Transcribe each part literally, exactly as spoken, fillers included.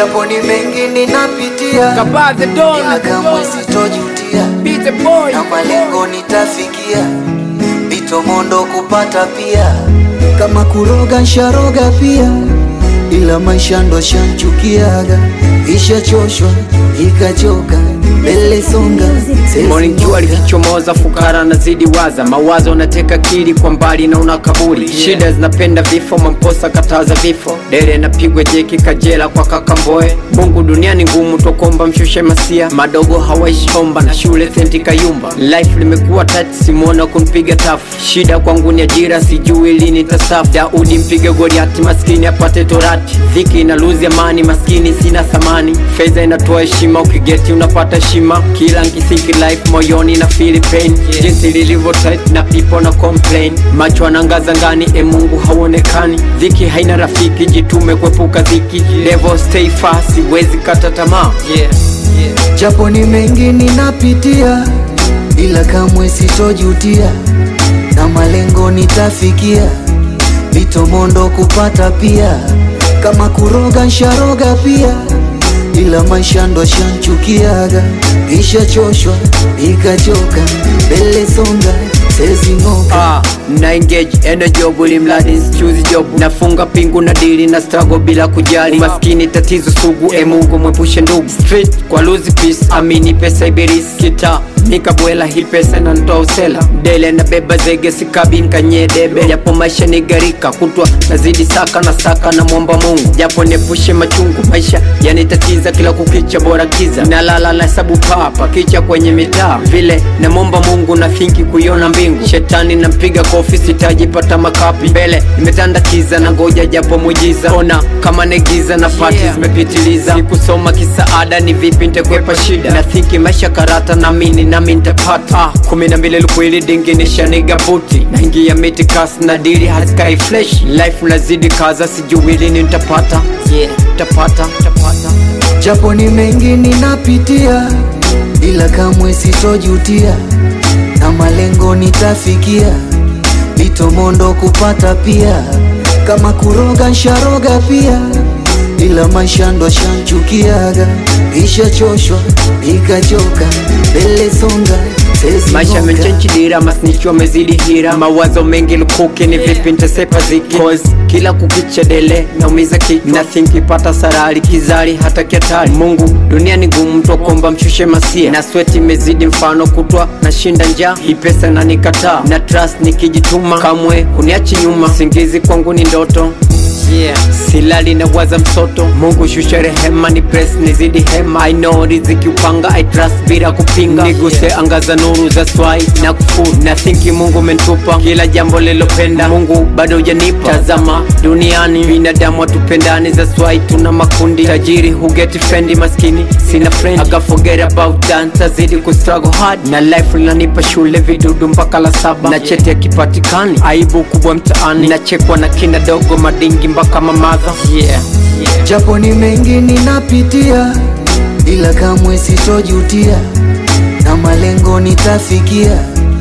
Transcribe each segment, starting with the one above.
Japo ni mengi ninapitia, Kabaa the Don, ila kamwe sitojutia. Beat the boy, Na malengo nitafikia, Bitomondo kupata pia. Kama kuroga nsharoga pia, ila maisha ndo shanchukiaga. Isha choshwa, ikachoka, mbele songa. morning jua likichomoza, fukara nazidi waza. Mawazo nateka kili kwa mbali na unakaburi. Shida zinapenda vifo, mamposa kataza vifo. Dere napigwe jeki kajela kwa kakamboe. Mungu duniani ngumu, tokomba mshushe masia. Madogo hawaishi omba na shule senti kayumba. Life limekuwa tight, simona kunipiga tafu. Shida kwangu ni ajira, sijui lini tasafu. Daudi mpige Goliati, maskini apate torati. Dhiki inaluzi amani, maskini sina thamani. Fedha inatoa heshima, ukigeti unapata heshima. Kila nkisiki life moyoni na feel pain. Jinsi lilivyo tight na people na complain. Macho anangaza ngani, e Mungu hauonekani. Dhiki haina rafiki, jitume kuepuka dhiki. Devil stay fast, siwezi kata tamaa. Yeah, yeah. Japo ni mengi ninapitia, ila kamwe sitojutia. Na malengo nitafikia, Bitomondo kupata pia. Kama kuroga nsharoga pia, ila maisha ndo shanchukiaga. Isha choshwa, ikachoka, mbele songa, sezi ngoka. Ah, na engage endo job ulimladi choose job. Nafunga pingu na dili na struggle bila kujali. Maskini tatizo sugu, e Mungu mwepushe ndugu. Street kwa lose peace, amini pesa iberis. Kita nikabwela hii pesa na ntoa usela. Dele na beba zege sikabi nkanye debe. Japo maisha ni garika, kutwa nazidi saka na saka na mwomba Mungu. Japo nepushe machungu, maisha yanitatiza kila kukicha bora kiza. Nalala na sabu papa, kicha kwenye mitaa. Vile na mwomba Mungu na thinki kuiona mbingu. Shetani na mpiga kofi, sitajipata makapi. Mbele nimetanda kiza na ngoja japo mujiza. Ona kama negiza na pati yeah, zimepitiliza. Sikusoma kisaada, ni vipi nitakwepa shida. Na thinki maisha karata, na mini na mintapata. Ah, kumi na mbili lukwili dingi nisha niga buti. Na ingi ya miti kasi na dili haskai flesh. Life nazidi kaza, sijui lini nitapata. Yeah, tapata, tapata. Japo ni mengi ninapitia, ila kamwe sitojutia. Na malengo nitafikia, Bitomondo kupata pia. Kama kuroga nsharoga pia, ila maisha ndo shanchukiaga. Isha choshwa, ikachoka, mbele songa, sezi Maisha ngoka. mechenchi dira, masnichi wamezidi hira. Mawazo mengi lukuki, ni vipi nitasepa ziki. Cause kila kukicha dele, naumiza kichwa. Nothing ipata sarari, kizari hata kiatari. Mungu dunia ni gumu, tokomba mshushe masia. Na sweat imezidi mfano kutwa, na shinda njaa. Hii pesa na nikataa, na trust nikijituma. Kamwe uniachi nyuma, singizi kwangu ni ndoto. Yeah. Silali na waza msoto, Mungu shusha rehema, ni press nizidi hema. I know riziki upanga, I trust bila kupinga. Niguse angaza nuru za swai na kufuru. Na thinki Mungu mentupa kila jambo lilopenda. Mungu bado hujanipa. Tazama duniani, binadamu watupendani za swai tuna makundi. Tajiri hugeti fendi, maskini sina friend. I got forget about that, tazidi kustruggle hard. Na life linanipa shule vidudu mpaka la saba. Na cheti ya kipatikani, aibu kubwa mtaani. Na chekwa na kina dogo madingi mpaka mamadha. Yeah, yeah. Japo ni mengi ninapitia, ila kamwe sitojutia. Na malengo nitafikia,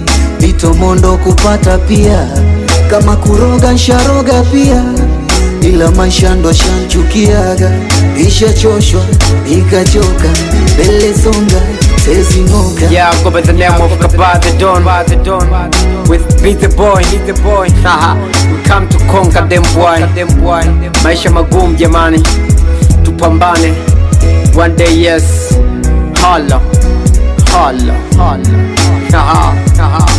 Bitomondo kupata pia. Kama kuroga nsharoga pia, ila maisha ndo shanchukiaga. Isha choshwa, ikachoka, mbele songa, sezi ngoka. Yeah, I go by the name of Kabaa the Don, with Beat the Boy, Beat the Boy. Haha, we come to conquer them boy. Maisha magumu jamani, tupambane. One day yes, holla, holla, holla. Haha, haha.